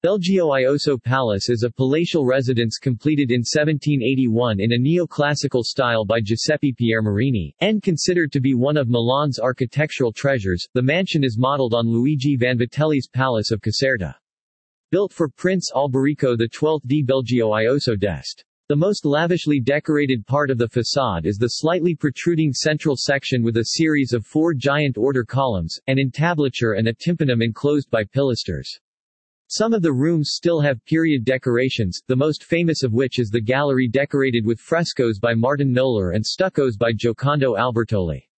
Belgio Ioso Palace is a palatial residence completed in 1781 in a neoclassical style by Giuseppe Piermarini, and considered to be one of Milan's architectural treasures. The mansion is modeled on Luigi Vanvitelli's Palace of Caserta. Built for Prince Alberico XII di Belgio Ioso d'Este. The most lavishly decorated part of the façade is the slightly protruding central section with a series of 4 giant order columns, an entablature and a tympanum enclosed by pilasters. Some of the rooms still have period decorations, the most famous of which is the gallery decorated with frescoes by Martin Knoller and stuccos by Giocondo Albertoli.